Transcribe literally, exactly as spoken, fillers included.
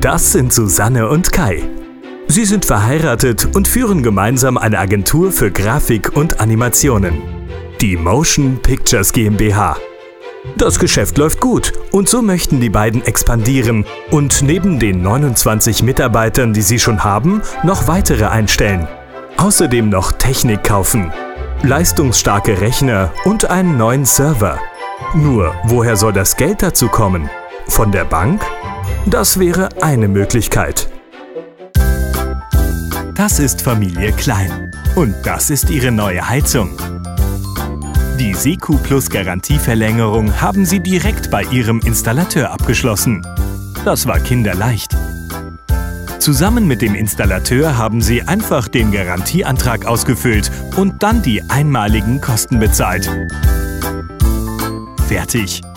Das sind Susanne und Kai. Sie sind verheiratet und führen gemeinsam eine Agentur für Grafik und Animationen, die Motion Pictures GmbH. Das Geschäft läuft gut und so möchten die beiden expandieren und neben den neunundzwanzig Mitarbeitern, die sie schon haben, noch weitere einstellen. Außerdem noch Technik kaufen, leistungsstarke Rechner und einen neuen Server. Nur, woher soll das Geld dazu kommen? Von der Bank? Das wäre eine Möglichkeit. Das ist Familie Klein und das ist ihre neue Heizung. Die Secu Plus Garantieverlängerung haben sie direkt bei ihrem Installateur abgeschlossen. Das war kinderleicht. Zusammen mit dem Installateur haben sie einfach den Garantieantrag ausgefüllt und dann die einmaligen Kosten bezahlt. Fertig.